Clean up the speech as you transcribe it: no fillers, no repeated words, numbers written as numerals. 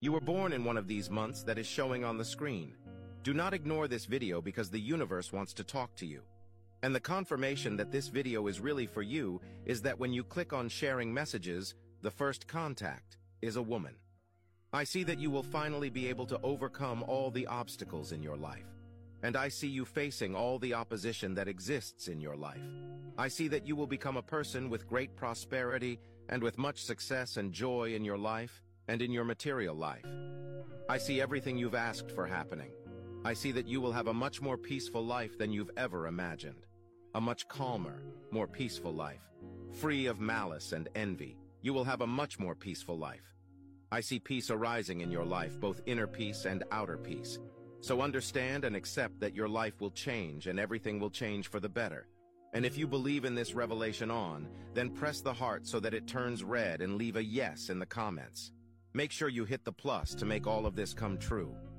You were born in one of these months that is showing on the screen. Do not ignore this video because the universe wants to talk to you. And the confirmation that this video is really for you is that when you click on sharing messages, the first contact is a woman. I see that you will finally be able to overcome all the obstacles in your life. And I see you facing all the opposition that exists in your life. I see that you will become a person with great prosperity and with much success and joy in your life and in your material life. I see everything you've asked for happening. I see that you will have a much more peaceful life than you've ever imagined. A much calmer, more peaceful life. Free of malice and envy, you will have a much more peaceful life. I see peace arising in your life, both inner peace and outer peace. So understand and accept that your life will change and everything will change for the better. And if you believe in this revelation then press the heart so that it turns red and leave a yes in the comments. Make sure you hit the plus to make all of this come true.